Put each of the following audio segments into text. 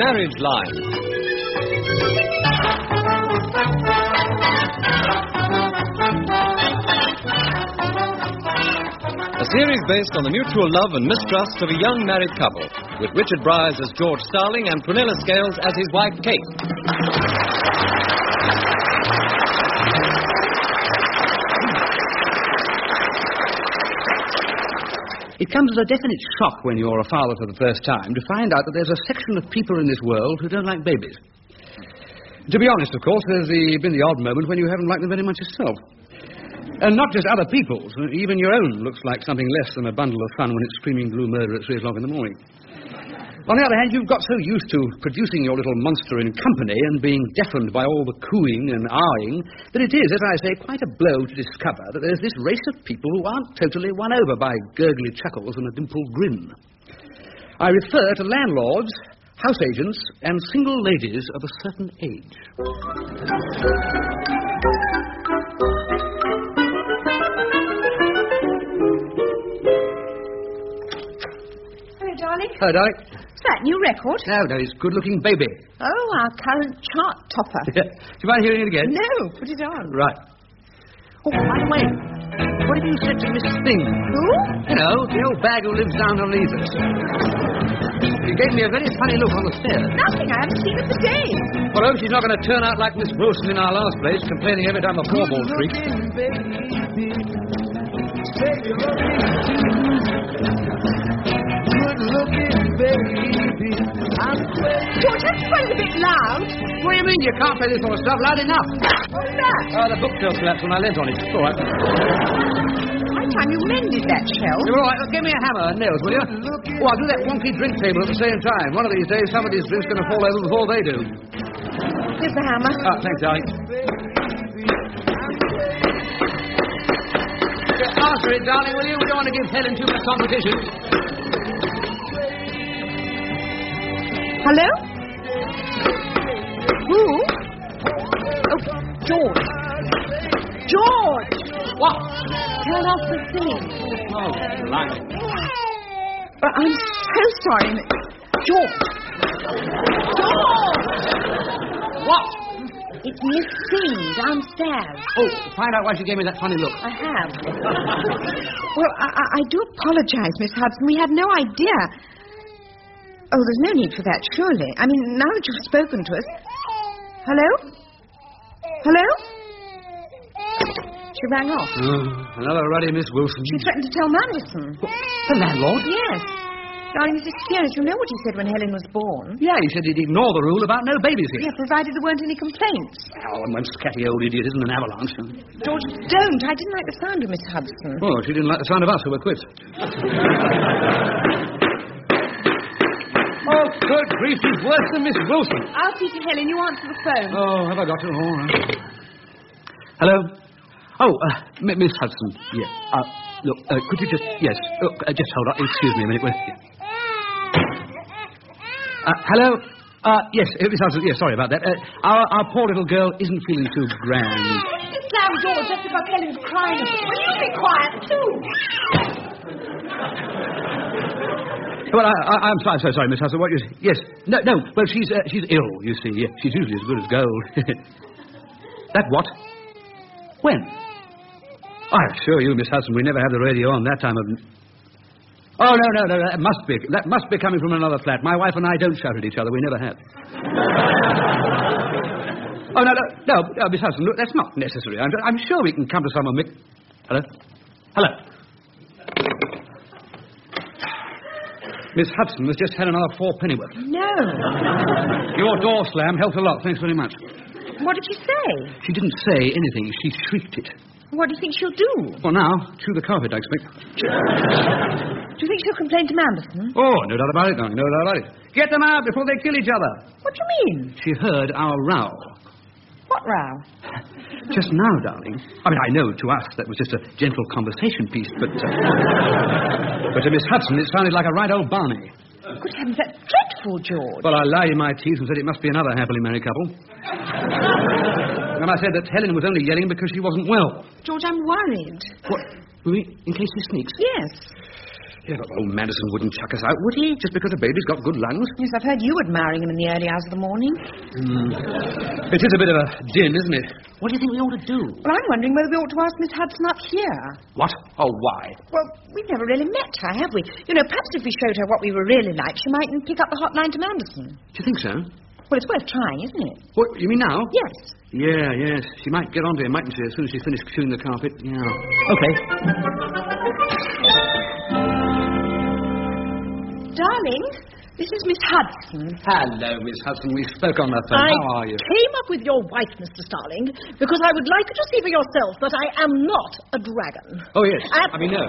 Marriage Line. A series based on the mutual love and mistrust of a young married couple, with Richard Bryars as George Starling and Prunella Scales as his wife, Kate. It comes as a definite shock when you're a father for the first time to find out that there's a section of people in this world who don't like babies. To be honest, of course, there's been the odd moment when you haven't liked them very much yourself. And not just other people's, even your own looks like something less than a bundle of fun when it's screaming blue murder at 3 o'clock in the morning. On the other hand, you've got so used to producing your little monster in company and being deafened by all the cooing and ahhing that it is, as I say, quite a blow to discover that there's this race of people who aren't totally won over by gurgly chuckles and a dimpled grin. I refer to landlords, house agents, and single ladies of a certain age. Hello, darling. What's that, new record? No, it's Good-Looking Baby. Oh, our current chart topper. Do you mind hearing it again? No, put it on. Right. Oh, by the way, what have you said to Miss Thing? Who? You know, the old bag who lives down on Leithers. She gave me a very funny look on the stairs. Nothing, I haven't seen her for days. Well, I hope she's not going to turn out like Miss Wilson in our last place, complaining every time the floorball creaks. George, that's quite a bit loud. What do you mean you can't play this sort of stuff loud enough? What's that? The bookshelf collapsed when I leant on it. It's all right. By the time you mended that shelf. You're all right. Give me a hammer and nails, will you? Oh, I'll do that wonky drink table at the same time. One of these days, some of these drinks are going to fall over before they do. Here's the hammer. Thanks, darling. Answer it, darling, will you? We don't want to give Helen too much competition. Hello? Who? Oh, George. George! What? Turn off the singing. Oh, right. I'm so sorry. George! George! What? It's Miss Singh downstairs. Oh, find out why she gave me that funny look. I have. Well, I do apologize, Miss Hudson. We had no idea. Oh, there's no need for that, surely. I mean, now that you've spoken to us... Hello? Hello? She rang off. Another ruddy Miss Wilson. She threatened to tell Manderson. The landlord? Yes. Darling, Mrs. Stearns, you know what he said when Helen was born? Yeah, he said he'd ignore the rule about no babies here. Yeah, provided there weren't any complaints. Oh, and one scatty old idiot isn't an avalanche. George, don't. I didn't like the sound of Miss Hudson. Oh, she didn't like the sound of us who were quits. Oh, good grief, she's worse than Miss Wilson. I'll see to Helen. You answer the phone. Oh, have I got to? All right. Hello? Oh, Miss Hudson. Yeah. Look, could you just... Yes. Look, just hold on. Excuse me a minute. Hello? Yes, Miss Hudson. Yeah, sorry about that. Our poor little girl isn't feeling too grand. Slam George, just about Helen's crying. Will you be quiet, too? Well, I'm so sorry, Miss Hudson. What you... Yes. No. Well, she's ill, you see. Yeah, she's usually as good as gold. That what? When? I assure you, Miss Hudson, we never have the radio on that time of... Oh, no, that must be coming from another flat. My wife and I don't shout at each other. We never have. Oh, no, Miss Hudson, look, that's not necessary. I'm sure we can come to some... Hello? Miss Hudson has just had another 4 pennyworth. No. Your door slam helped a lot. Thanks very much. What did she say? She didn't say anything. She shrieked it. What do you think she'll do? Well, now, chew the carpet, I expect. Do you think she'll complain to Manderson? Oh, no doubt about it, darling. No doubt about it. Get them out before they kill each other. What do you mean? She heard our row. What row? Just now, darling. I mean, I know to us that was just a gentle conversation piece, but to Miss Hudson it sounded like a right old Barney. Good heavens, that's dreadful, George. Well, I lied in my teeth and said it must be another happily married couple. And I said that Helen was only yelling because she wasn't well. George, I'm worried. What? In case he sneaks? Yes. Yeah, but old Madison wouldn't chuck us out, would he? Just because a baby's got good lungs? Yes, I've heard you admiring him in the early hours of the morning. It is a bit of a din, isn't it? What do you think we ought to do? Well, I'm wondering whether we ought to ask Miss Hudson up here. What? Oh, why? Well, we've never really met her, have we? You know, perhaps if we showed her what we were really like, she mightn't pick up the hotline to Manderson. Do you think so? Well, it's worth trying, isn't it? What, you mean now? Yes. Yeah, yes. She might get onto him, mightn't she, as soon as she's finished chewing the carpet? Yeah. Okay. Darling, this is Miss Hudson. Hello, Miss Hudson. We spoke on the phone. How are you? I came up with your wife, Mr. Starling, because I would like you to see for yourself that I am not a dragon. Oh, yes. No.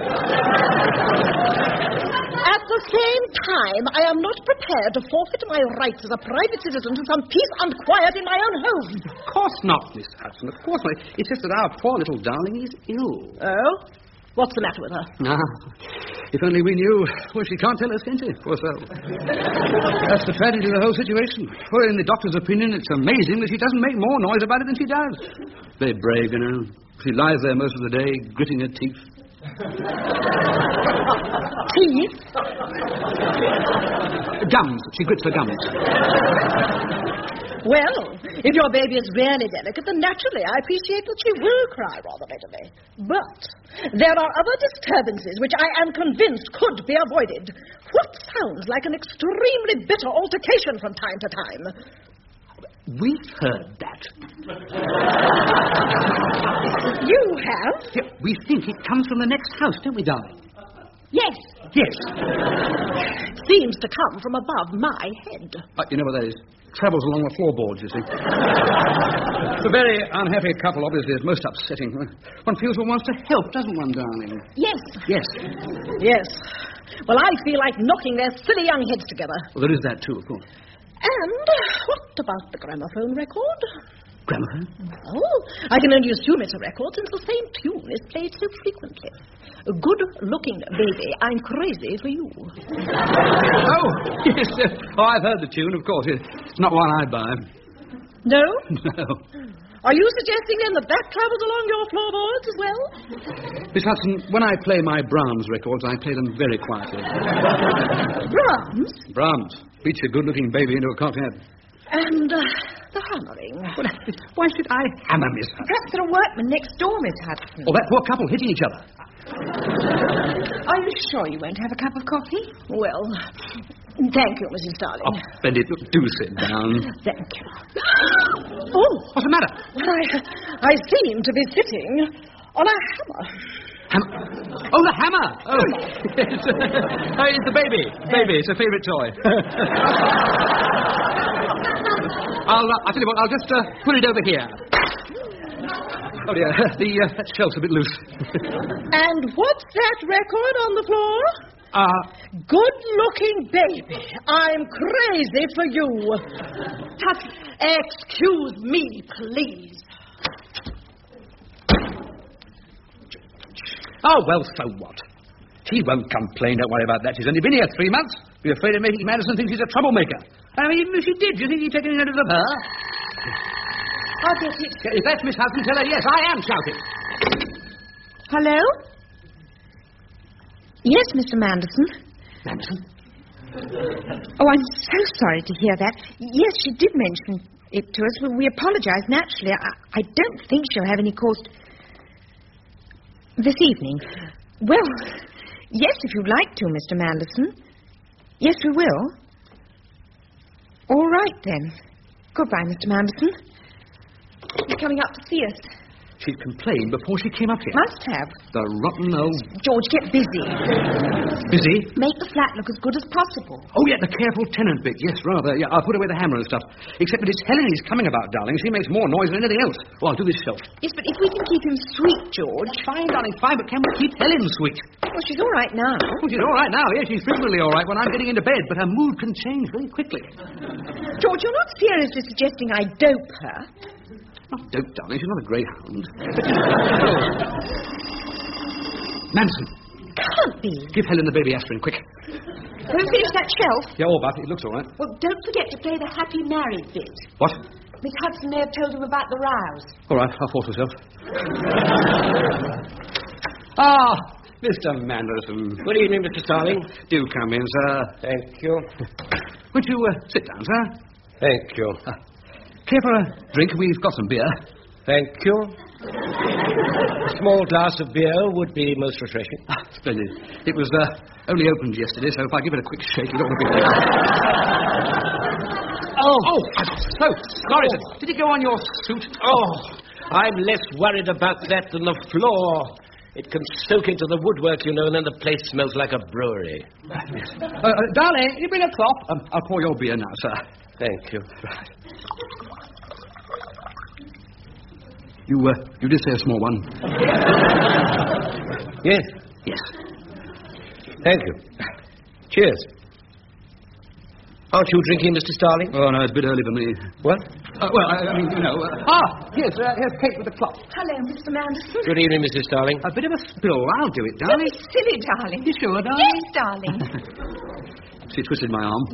At the same time, I am not prepared to forfeit my rights as a private citizen to some peace and quiet in my own home. Of course not, Miss Hudson. Of course not. It's just that our poor little darling is ill. Oh? What's the matter with her? If only we knew. Well, she can't tell us, can she? Poor soul. That's the tragedy of the whole situation. Well, in the doctor's opinion, it's amazing that she doesn't make more noise about it than she does. Very brave, you know. She lies there most of the day, gritting her teeth. Teeth? Gums. She grits her gums. Well, if your baby is really delicate, then naturally I appreciate that she will cry rather readily. But there are other disturbances which I am convinced could be avoided. What sounds like an extremely bitter altercation from time to time. We've heard that. You have? Yeah, we think it comes from the next house, don't we, darling? Yes. Yes. Seems to come from above my head. You know what that is? Travels along the floorboards, you see. It's a very unhappy couple, obviously. It's most upsetting. One feels one wants to help, doesn't one, darling? Yes. Yes. Yes. Well, I feel like knocking their silly young heads together. Well, there is that, too, of course. And what about the gramophone record? Gramophone? Oh, I can only assume it's a record since the same tune is played so frequently. A good-looking baby, I'm crazy for you. Oh, yes. I've heard the tune, of course. It's not one I'd buy. No? No. Are you suggesting, then, that travels along your floorboards as well? Miss Hudson, when I play my Brahms records, I play them very quietly. Brahms? Brahms. Beats a good-looking baby into a cockhead. And the hammering. Well, why should I hammer, Miss Hudson? Perhaps there are workmen next door, Miss Hudson. Or that poor couple hitting each other. Are you sure you won't have a cup of coffee? Well, thank you, Mrs. Starling. Oh, Splendid. Do sit down. Thank you. Oh! What's the matter? I seem to be sitting on a hammer. Hammer? Oh, the hammer! Oh, yes. It's the baby. Baby, it's a favourite toy. I'll tell you what, I'll just put it over here. Oh, dear, that shelf's a bit loose. And what's that record on the floor? Good-looking baby, I'm crazy for you. Excuse me, please. Oh, well, so what? She won't complain, don't worry about that. She's only been here 3 months. You're afraid of making Madison think she's a troublemaker. I mean, even if she did, do you think he'd take any notice of her? I'll get it. If that's Miss Hudson, tell her, yes, I am shouting. Hello? Yes, Mr. Manderson. Manderson? Oh, I'm so sorry to hear that. Yes, she did mention it to us. We apologize, naturally. I don't think she'll have any cause this evening. Well, yes, if you'd like to, Mr. Manderson. Yes, we will. All right, then. Goodbye, Mr. Manderson. She's coming up to see us. She'd complained before she came up here. Must have. The rotten old... George, get busy. Busy? Make the flat look as good as possible. Oh, yeah, the careful tenant bit. Yes, rather. Yeah, I'll put away the hammer and stuff. Except that it's Helen he's coming about, darling. She makes more noise than anything else. Oh, I'll do this self. Yes, but if we can keep him sweet, George... Fine, darling, fine, but can we keep Helen sweet? Well, she's all right now. Well, she's all right now. Yeah, she's frequently all right when I'm getting into bed, but her mood can change very quickly. George, you're not seriously suggesting I dope her? Not dope, darling. She's not a greyhound. Manson. Can't be. Give Helen the baby aspirin, quick. Go and finish that shelf. Yeah, all but it looks all right. Well, don't forget to play the happy married bit. What? Miss Hudson may have told him about the rows. All right, I'll force myself. Ah, Mr. Manderson. Good evening, Mr. Starling. Do come in, sir. Thank you. Would you sit down, sir? Thank you. Care for a drink? We've got some beer. Thank you. A small glass of beer would be most refreshing. Splendid. It was only opened yesterday, so if I give it a quick shake, you don't want to be... Oh, I'm so sorry. Oh. Did it go on your suit? Oh, I'm less worried about that than the floor. It can soak into the woodwork, you know, and then the place smells like a brewery. Darling, you bring a cloth? I'll pour your beer now, sir. Thank you. Right. You did say a small one. Yes? Yes. Thank you. Cheers. Aren't you drinking, Mr. Starling? Oh, no, it's a bit early for me. What? I mean, you know... here's Kate with the cloth. Hello, Mr. Manderson. Good evening, Mrs. Starling. A bit of a spill. I'll do it, darling. Don't be silly, darling. You sure, darling? Yes, darling. She twisted my arm.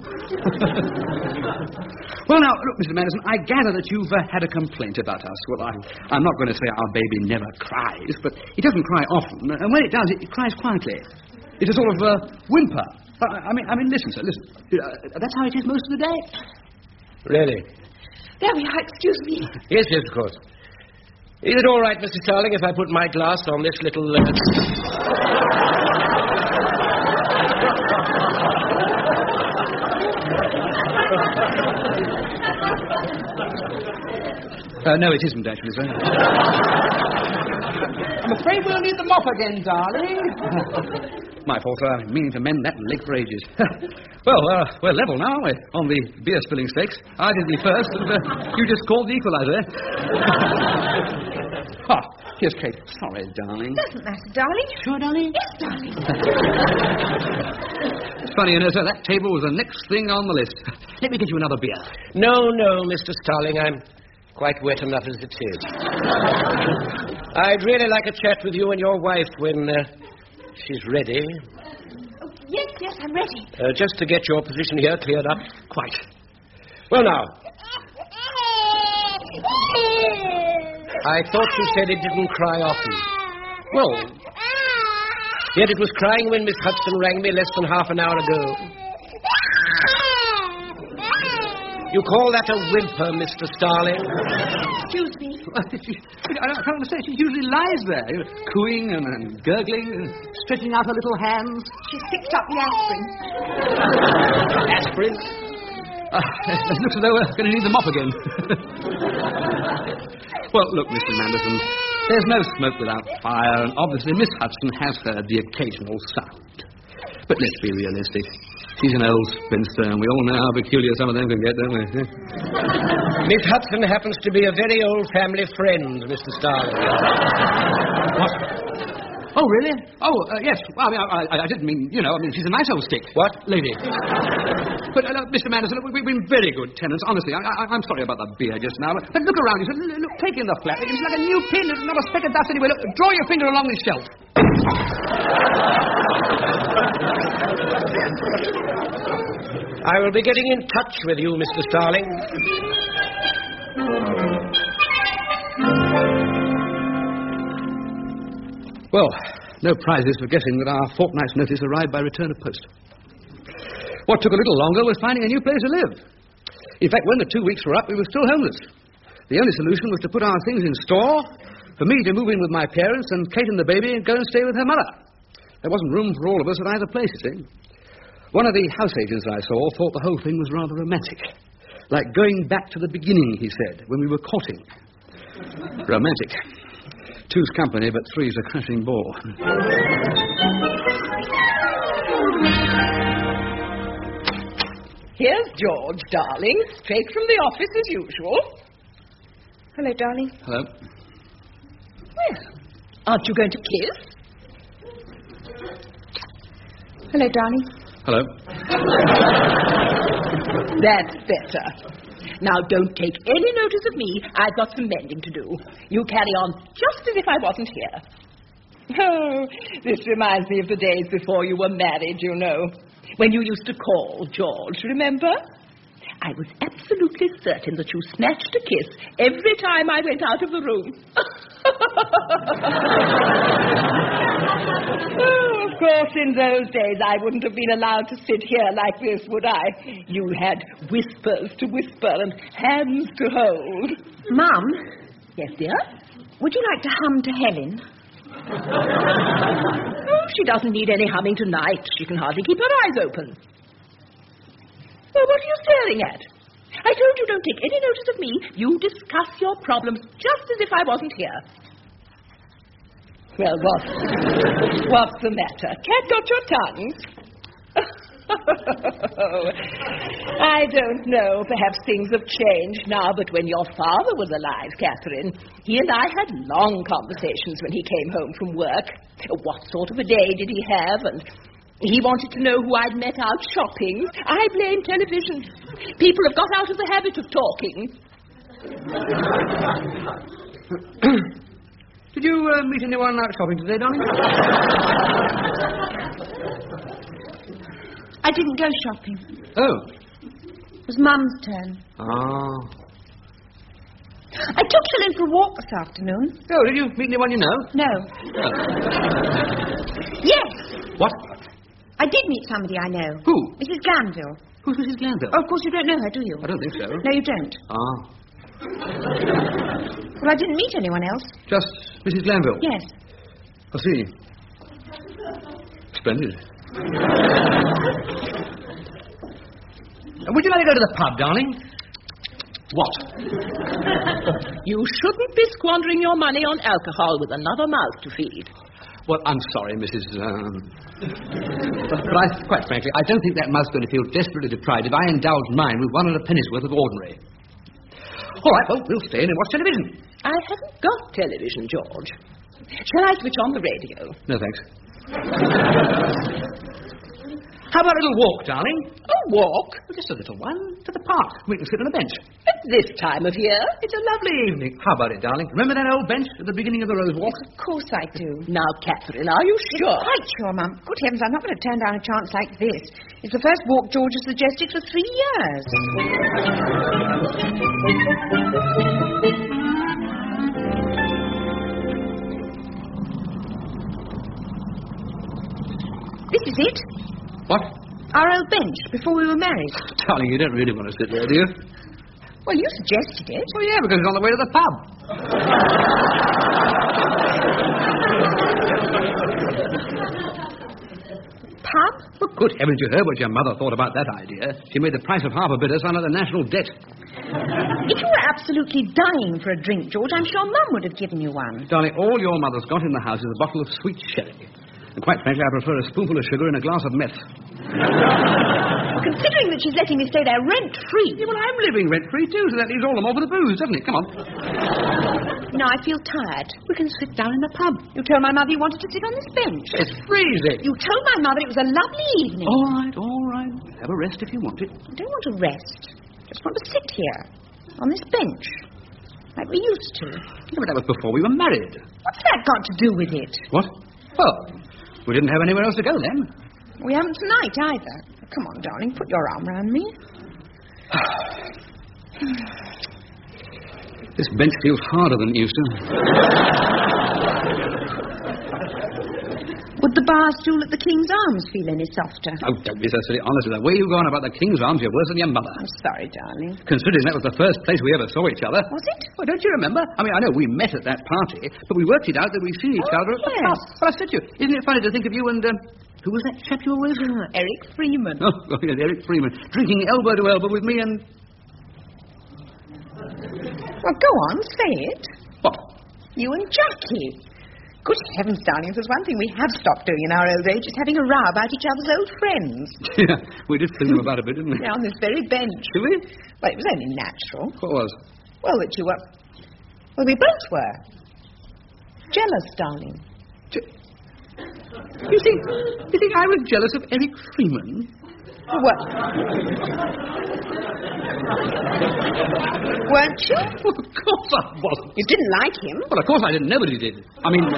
Well, now, look, Mr. Manderson, I gather that you've had a complaint about us. Well, I'm not going to say our baby never cries, but it doesn't cry often, and when it does, it cries quietly. It's a sort of whimper. I mean, listen, sir, listen. That's how it is most of the day. Really? There we are, excuse me. Yes, of course. Is it all right, Mr. Starling, if I put my glass on this little... No, it isn't, actually, sir. I'm afraid we'll need the mop again, darling. My fault, sir. I've been meaning to mend that leg for ages. Well, we're level now, aren't we? On the beer-spilling stakes. I did the first, and you just called the equalizer. Here's Kate. Sorry, darling. Doesn't matter, darling. Sure, darling? Yes, darling. It's funny, you know, sir, that table was the next thing on the list. Let me get you another beer. No, Mr. Starling, I'm quite wet enough as it is. I'd really like a chat with you and your wife when she's ready. Oh, yes, I'm ready. Just to get your position here cleared up. Quite. Well, now. I thought you said it didn't cry often. Well, yet it was crying when Miss Hudson rang me less than half an hour ago. You call that a whimper, Mr. Starling? Excuse me. I can't understand. She usually lies there, you know, cooing and gurgling and stretching out her little hands. She's picked up the aspirin. Aspirin? It looks as though we're going to need the mop again. Well, look, Mr. Manderson, there's no smoke without fire, and obviously Miss Hudson has heard the occasional sound. But let's be realistic. She's an old spinster, and we all know how peculiar some of them can get, don't we? Miss Hudson happens to be a very old family friend, Mr. Starling. What? Oh, really? Oh, yes. Well, I didn't mean, you know, she's a nice old stick. What? Lady. But, Mr. Manderson, we've been very good tenants, honestly. I'm sorry about the beer just now. But look around you. Look, take in the flat. It's like a new pin. There's not a speck of dust anywhere. Look, draw your finger along this shelf. I will be getting in touch with you, Mr. Starling. Well, no prizes for guessing that our fortnight's notice arrived by return of post. What took a little longer was finding a new place to live. In fact, when the 2 weeks were up, we were still homeless. The only solution was to put our things in store, for me to move in with my parents, and Kate and the baby go and stay with her mother. There wasn't room for all of us at either place, you see. One of the house agents I saw thought the whole thing was rather romantic. Like going back to the beginning, he said, when we were courting. Romantic. Two's company, but three's a crashing bore. Here's George, darling, straight from the office as usual. Hello, darling. Hello. Well, aren't you going to kiss? Hello, darling. Hello. That's better. Now, don't take any notice of me. I've got some mending to do. You carry on just as if I wasn't here. Oh, this reminds me of the days before you were married, you know. When you used to call George, remember? I was absolutely certain that you snatched a kiss every time I went out of the room. course, in those days, I wouldn't have been allowed to sit here like this, would I? You had whispers to whisper and hands to hold. Mum? Yes, dear? Would you like to hum to Helen? Oh, she doesn't need any humming tonight. She can hardly keep her eyes open. Well, what are you staring at? I told you don't take any notice of me. You discuss your problems just as if I wasn't here. Well, what's the matter? Cat got your tongue? I don't know. Perhaps things have changed now, but when your father was alive, Catherine, he and I had long conversations when he came home from work. What sort of a day did he have? And he wanted to know who I'd met out shopping. I blame television. People have got out of the habit of talking. Did you meet anyone out shopping today, darling? I didn't go shopping. Oh. It was Mum's turn. Oh. I took Helen for a walk this afternoon. Oh, did you meet anyone you know? No. Oh. Yes. What? I did meet somebody I know. Who? Mrs. Glanville. Who's Mrs. Glanville? Oh, of course you don't know her, do you? I don't think so. No, you don't. Ah. Well, I didn't meet anyone else. Just Mrs. Glanville? Yes. I see. Splendid. Would you like to go to the pub, darling? What? You shouldn't be squandering your money on alcohol with another mouth to feed. Well, I'm sorry, Mrs. But quite frankly, I don't think that mouth's going to feel desperately deprived if I indulge mine with 1 and a penny's worth of ordinary. All right, well, we'll stay in and watch television. I haven't got television, George. Shall I switch on the radio? No, thanks. How about a little walk, darling? A walk? Well, just a little one. To the park. We can sit on a bench. At this time of year? It's a lovely evening. How about it, darling? Remember that old bench at the beginning of the rose walk? Of course I do. Now, Catherine, are you sure? Quite sure, Mum. Good heavens, I'm not going to turn down a chance like this. It's the first walk George has suggested for 3 years. This is it. What? Our old bench, before we were married. Darling, you don't really want to sit there, do you? Well, you suggested it. Oh, yeah, because it's on the way to the pub. Pub? Well, good heavens, you heard what your mother thought about that idea. She made the price of half a bitter sign of the national debt. If you were absolutely dying for a drink, George, I'm sure Mum would have given you one. Darling, all your mother's got in the house is a bottle of sweet sherry. And quite frankly, I prefer a spoonful of sugar and a glass of meth. Considering that she's letting me stay there rent-free. Yeah, well, I'm living rent-free, too, so that leaves all the more for the booze, doesn't it? Come on. No, I feel tired. We can sit down in the pub. You told my mother you wanted to sit on this bench. It's freezing. You told my mother it was a lovely evening. All right. Have a rest if you want it. I don't want to rest. Just want to sit here, on this bench, like we used to. Yeah, but that was before we were married. What's that got to do with it? What? Well, we didn't have anywhere else to go then. We haven't tonight either. Come on, darling, put your arm around me. This bench feels harder than it used to. Would the bar stool at the King's Arms feel any softer? Oh, don't be so silly. Honestly, the way you go on about the King's Arms, you're worse than your mother. I'm sorry, darling. Considering that was the first place we ever saw each other. Was it? Well, don't you remember? I mean, I know we met at that party, but we worked it out that we'd seen each other at the yes. pub. Well, I said to you, isn't it funny to think of you and, who was that chap you were with? Eric Freeman. Oh, yes, Eric Freeman. Drinking elbow to elbow with me and... Well, go on, say it. What? You and Jackie. Good heavens, darling, if there's one thing we have stopped doing in our old age, it's having a row about each other's old friends. Yeah, we did fling them about a bit, didn't we? Yeah, on this very bench. Did we? Well, it was only natural. What was? Well, that you were... Well, we both were. Jealous, darling. You think I was jealous of Eric Freeman? What? Weren't you? Well, of course I wasn't. You didn't like him? Well, of course I didn't. Nobody did. I mean...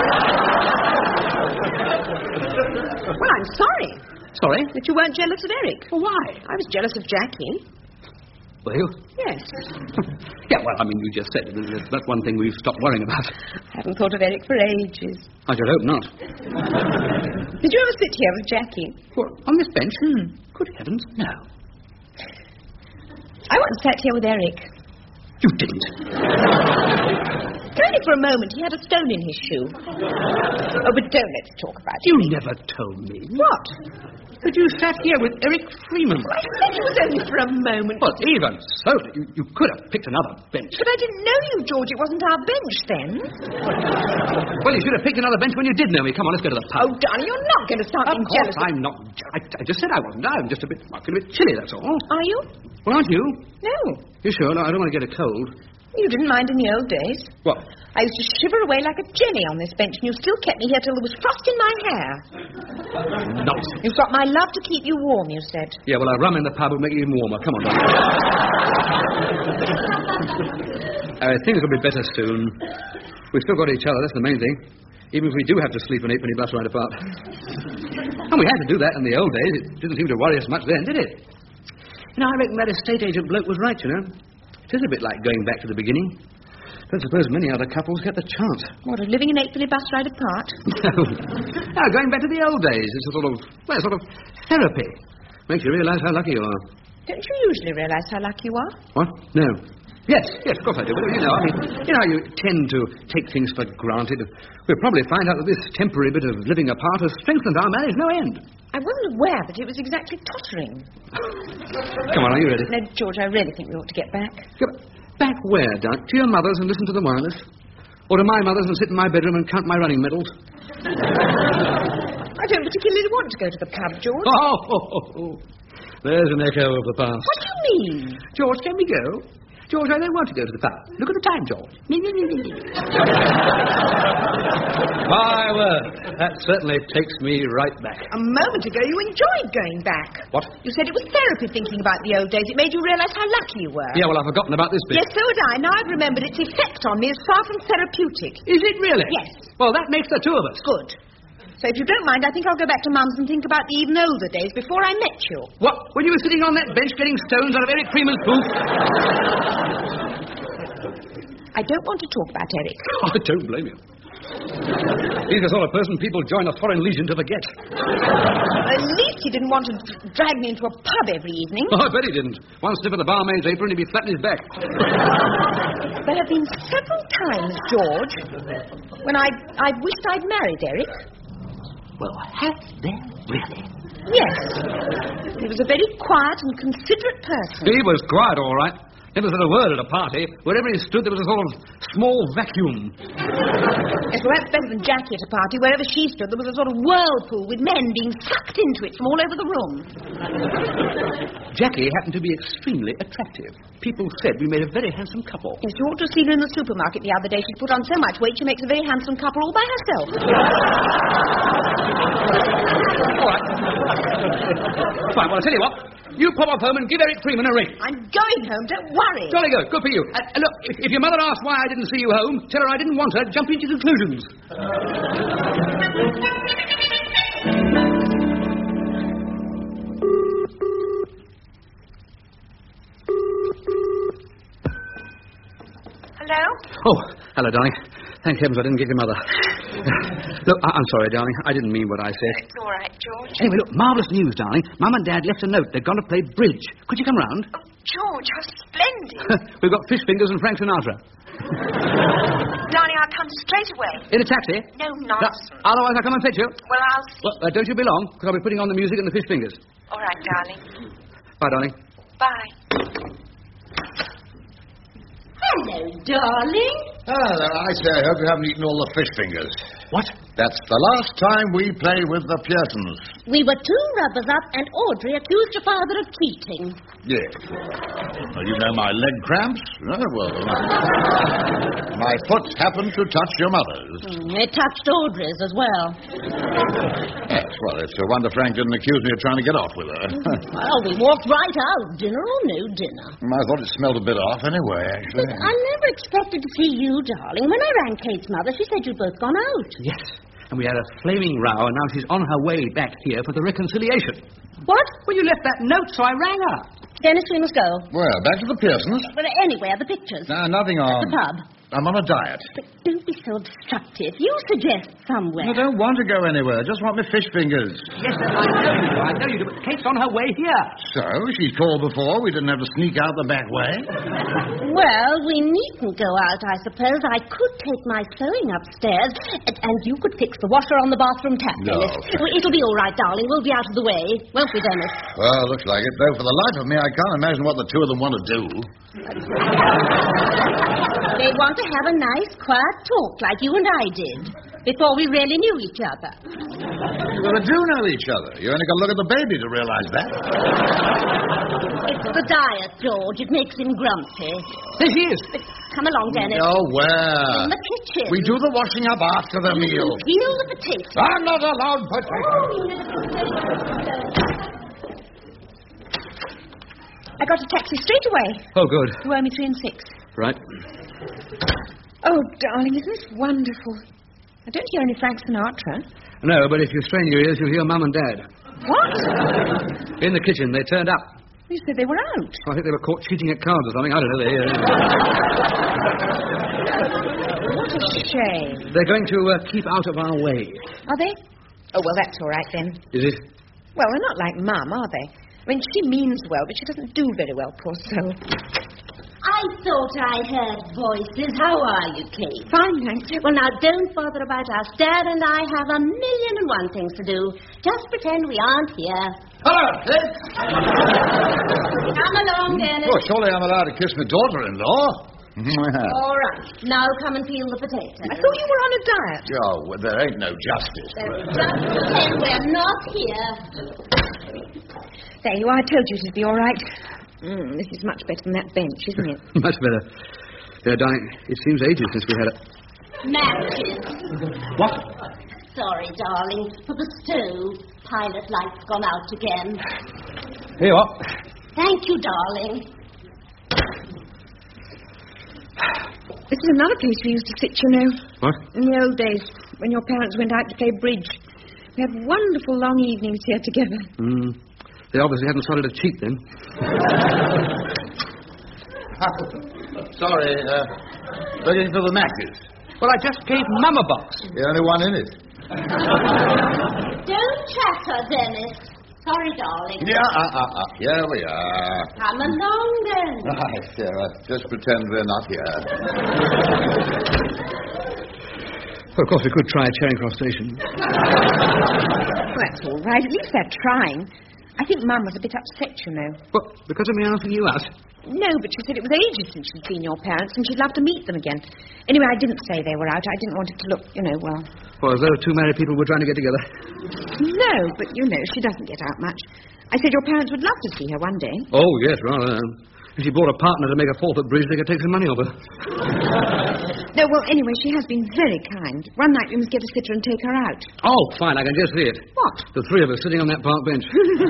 Well, I'm sorry. Sorry? That you weren't jealous of Eric. Well, why? I was jealous of Jackie. Were you? Yes. Yeah, well, I mean, you just said that's one thing we've stopped worrying about. I haven't thought of Eric for ages. I should hope not. Did you ever sit here with Jackie? What, on this bench? Good heavens, no. I once sat here with Eric. You didn't. Only for a moment. He had a stone in his shoe. Oh, but don't let's talk about it. You never told me. What? That you sat here with Eric Freeman. I said it was only for a moment. Well, even so, you could have picked another bench. But I didn't know you, George. It wasn't our bench then. Well, you should have picked another bench when you did know me. Come on, let's go to the pub. Oh, darling, you're not going to start being jealous. I'm not. I just said I wasn't. I'm just a bit chilly, that's all. Are you? Well, aren't you? No. You sure? No, I don't want to get a cold. You didn't mind in the old days. What? I used to shiver away like a jenny on this bench, and you still kept me here till there was frost in my hair. Nonsense. You've got my love to keep you warm, you said. Yeah, well, a rum in the pub will make you even warmer. Come on, darling. Things will be better soon. We've still got each other, that's the main thing. Even if we do have to sleep an eight-penny bus ride apart. And we had to do that in the old days. It didn't seem to worry us much then, did it? You know, I reckon that estate agent bloke was right, you know. It is a bit like going back to the beginning. Don't suppose many other couples get the chance. What, of living an eight-penny bus ride apart? No, going back to the old days. It's a sort of therapy. Makes you realise how lucky you are. Don't you usually realise how lucky you are? What? No. Yes, of course I do. But, you know how you tend to take things for granted. We'll probably find out that this temporary bit of living apart has strengthened our marriage no end. I wasn't aware that it was exactly tottering. Come on, are you ready? No, George, I really think we ought to get back. Back where, Doug? To your mother's and listen to the wireless? Or to my mother's and sit in my bedroom and count my running medals? I don't particularly want to go to the pub, George. Oh, there's an echo of the past. What do you mean? George, can we go? George, I don't want to go to the pub. Look at the time, George. My word, that certainly takes me right back. A moment ago, you enjoyed going back. What? You said it was therapy thinking about the old days. It made you realise how lucky you were. Yeah, well, I've forgotten about this bit. Yes, so had I. Now I've remembered its effect on me is far from therapeutic. Is it really? Yes. Well, that makes the two of us. Good. So if you don't mind, I think I'll go back to Mum's and think about the even older days before I met you. What? When you were sitting on that bench getting stones out of Eric Freeman's booth? I don't want to talk about Eric. Oh, I don't blame you. He's the sort of person people join a foreign legion to forget. At least he didn't want to drag me into a pub every evening. Oh, I bet he didn't. One sniff of the barmaid's apron, he'd be flat on his back. There have been several times, George, when I've wished I'd married Eric. Well, have there really? Yes. He was a very quiet and considerate person. He was quiet, all right. Never said a word at a party. Wherever he stood, there was a sort of small vacuum. Yes, well, that's better than Jackie at a party. Wherever she stood, there was a sort of whirlpool with men being sucked into it from all over the room. Jackie happened to be extremely attractive. People said we made a very handsome couple. Yes, you ought to have seen her in the supermarket the other day. She'd put on so much weight, she makes a very handsome couple all by herself. All right. Fine, well, I'll tell you what. You pop off home and give Eric Freeman a ring. I'm going home, don't worry. Jolly good. Good for you. Look, if your mother asks why I didn't see you home, tell her I didn't want her jumping to conclusions. Hello? Oh, hello, darling. Thank heavens I didn't get your mother. Look, I'm sorry, darling. I didn't mean what I said. It's all right, George. Anyway, look, marvellous news, darling. Mum and Dad left a note. They're going to play bridge. Could you come round? Oh, George, how splendid. We've got fish fingers and Frank Sinatra. Darling, I'll come straight away. In a taxi? No nonsense. Otherwise, I'll come and fetch you. Well, I'll see. Well, don't you be long, because I'll be putting on the music and the fish fingers. All right, darling. Bye, darling. Bye. Hello, darling. Hello, I say, I hope you haven't eaten all the fish fingers. What? That's the last time we play with the Pearsons. We were 2 rubbers up, and Audrey accused your father of cheating. Yes. Well, you know my leg cramps? Oh, well. My foot happened to touch your mother's. It touched Audrey's as well. Yes, well, it's a wonder Frank didn't accuse me of trying to get off with her. Well, we walked right out, dinner or no dinner. I thought it smelled a bit off anyway, actually. But I never expected to see you, darling. When I rang Kate's mother, she said you'd both gone out. Yes. And we had a flaming row, and now she's on her way back here for the reconciliation. What? Well, you left that note, so I rang her. Dennis, we must go. Where? Back to the Pearsons? Well, anywhere, the pictures. No, nothing on. The pub. I'm on a diet. But don't be so obstructive. You suggest somewhere. I don't want to go anywhere. I just want my fish fingers. Yes, I know you do, but Kate's on her way here. So, she's called before. We didn't have to sneak out the back way. Well, we needn't go out, I suppose. I could take my sewing upstairs, and you could fix the washer on the bathroom tap, No. Dennis. Well, it'll be all right, darling. We'll be out of the way. Won't we, Dennis? Well, looks like it. Though, for the life of me, I can't imagine what the two of them want to do. They want to have a nice, quiet talk like you and I did, before we really knew each other. Well, they do know each other. You only got to look at the baby to realize that. It's the diet, George. It makes him grumpy. There she is. But come along, Dennis. Oh, where? In the kitchen. We do the washing up after the meal. Peel the potatoes. I'm not allowed potatoes. I got a taxi straight away. Oh, good. You owe me 3 and 6. Right. Oh, darling, isn't this wonderful? I don't hear any Frank Sinatra. No, but if you strain your ears, you'll hear Mum and Dad. What? In the kitchen, they turned up. You said they were out. I think they were caught cheating at cards or something. I don't know. What a shame. They're going to keep out of our way. Are they? Oh, well, that's all right then. Is it? Well, they're not like Mum, are they? I mean, she means well, but she doesn't do very well, poor soul. I thought I heard voices. How are you, Kate? Fine, thanks. Well, now, don't bother about us. Dad and I have 1,000,001 things to do. Just pretend we aren't here. Hello, Kate. Come along, Dennis. Well, surely I'm allowed to kiss my daughter-in-law. All right. Now come and peel the potatoes. I thought you were on a diet. Oh, well, there ain't no justice. Just pretend we're not here. There you are. I told you it'd be all right. This is much better than that bench, isn't it? Much better. Yeah, darling, it seems ages since we had it. Matches. What? Sorry, darling. For the stove. Pilot light's gone out again. Here you are. Thank you, darling. This is another place we used to sit, you know. What? In the old days, when your parents went out to play bridge. We had wonderful long evenings here together. They obviously hadn't started to cheat then. Sorry, looking for the matches. Well, I just gave Mum a box. The only one in it. Don't chatter, Dennis. Sorry, darling. Yeah, here we are. Come along, then. Right, just pretend we're not here. Well, of course, we could try Charing Cross Station. Well, that's all right. At least they're trying. I think Mum was a bit upset, you know. What, because of me asking you out? No, but she said it was ages since she'd seen your parents and she'd love to meet them again. Anyway, I didn't say they were out. I didn't want it to look, well... Well, as though two married people were trying to get together. No, but, she doesn't get out much. I said your parents would love to see her one day. Oh, yes, rather. If she brought a partner to make a fourth at bridge, they could take some money off her. No, well, anyway, she has been very kind. One night we must get a sitter and take her out. Oh, fine, I can just see it. What? The three of us sitting on that park bench.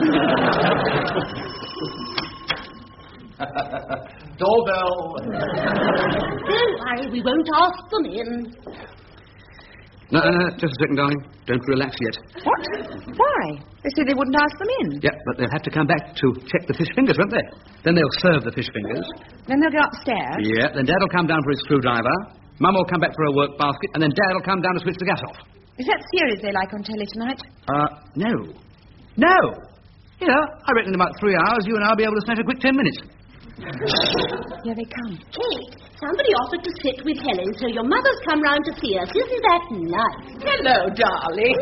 Doorbell. Don't worry, we won't ask them in. No, just a second, darling. Don't relax yet. What? Why? They said they wouldn't ask them in. Yeah, but they'll have to come back to check the fish fingers, won't they? Then they'll serve the fish fingers. Then they'll go upstairs. Yeah, then Dad will come down for his screwdriver. Mum will come back for her work basket, and then Dad will come down to switch the gas off. Is that series they like on telly tonight? No. No! I reckon in about 3 hours you and I'll be able to snatch a quick 10 minutes. Here they come. Kate, somebody offered to sit with Helen, so your mother's come round to see us. Isn't that nice? Hello, darling.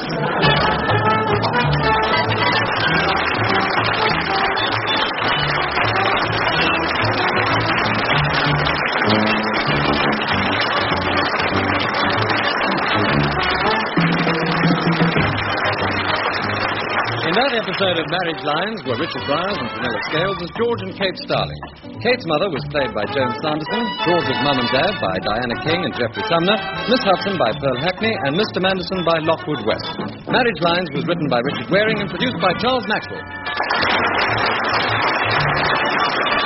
In that episode of Marriage Lines were Richard Briers and Prunella Scales as George and Kate Starling. Kate's mother was played by Joan Sanderson, George's mum and dad by Diana King and Geoffrey Sumner, Miss Hudson by Pearl Hackney, and Mr. Manderson by Lockwood West. Marriage Lines was written by Richard Waring and produced by Charles Maxwell.